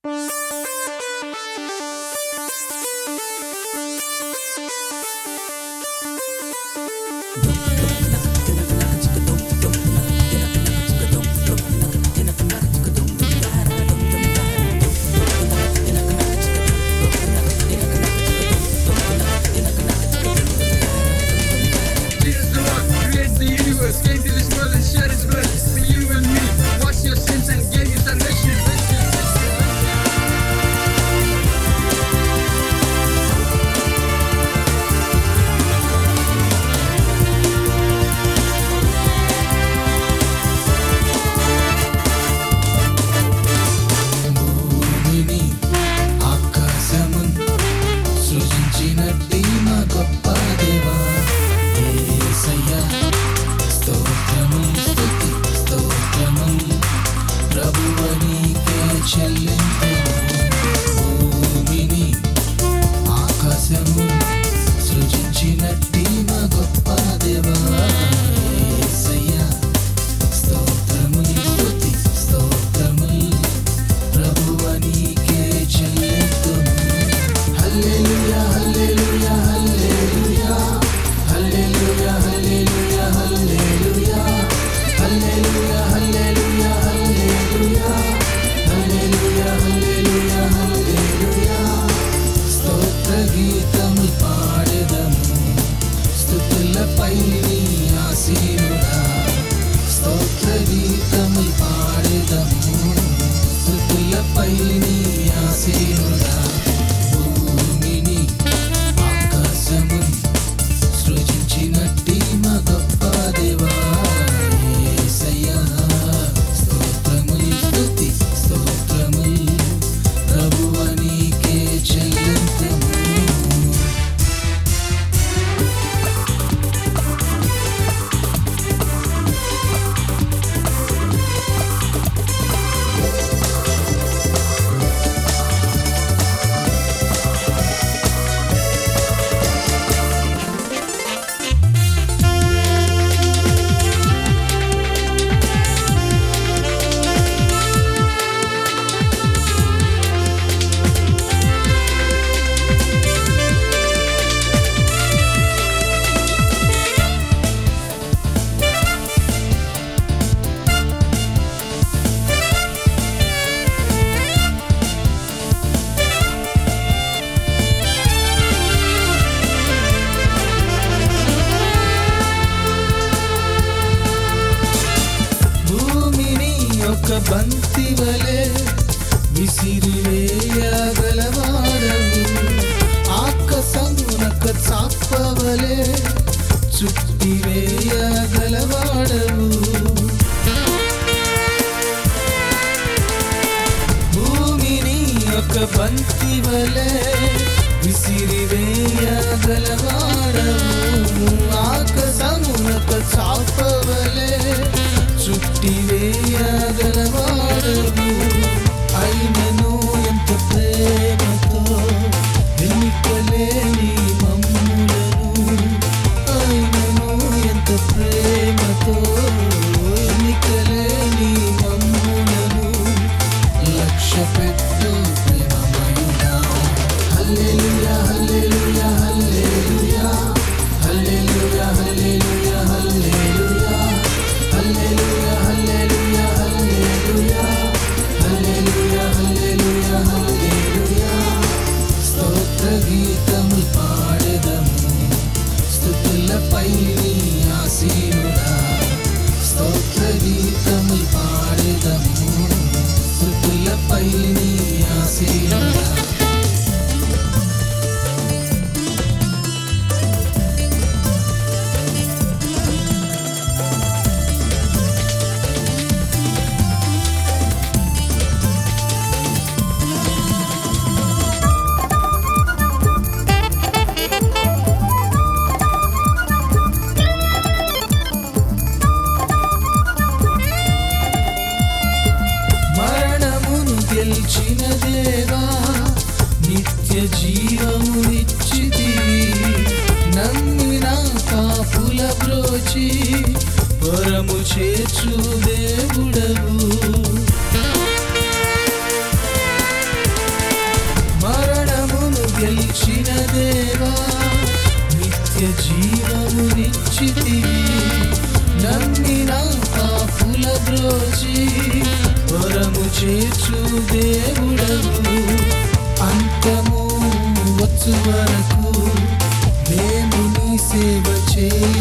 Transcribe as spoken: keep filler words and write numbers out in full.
బంతివలే విసిరివేయగలవాడవు, ఆకాశమునక చాపవలే చుట్టివేయగలవాడవు. భూమిని ఒక బంతివలే విసిరివేయగలవాడవు, ఆకాశమునక చాపవలే చుట్టివేయగలవాడవు. అయినను ఎంత ప్రేమతో ఎన్నికలేని మమ్ములను, అయినను ఎంత ప్రేమతో ఎన్నికలేని మమ్ములను లక్ష్య పెట్టు ప్రేమమయుడా. హల్లెలూయా హల్లెలూయా హల్లెలూయా హల్లెలూయా హల్లెలూయా హల్లెలూయా హల్లెలూయా హల్లెలూయా హల్లెలూయా హల్లెలూయా హల్లెలూయా. స్తోత్ర గీతములు పాడెదము, స్తుతులపై నీ ఆసీనుడా. స్తోత్ర గీతములు పాడెదము, స్తుతులపై నీ ఆసీనుడా. గెలిచిన దేవా, నిత్య జీవమునిచ్చితి, నమ్మిన పాపుల బ్రోచి పరము చేర్చు దేవుడవు. నిత్య జీవమునిచ్చితివి. నమ్మిన పాపుల బ్రోచి పరము చేర్చు దేవుడవు. అంతము వచ్చు వరకు మేము నీ సేవ చేయ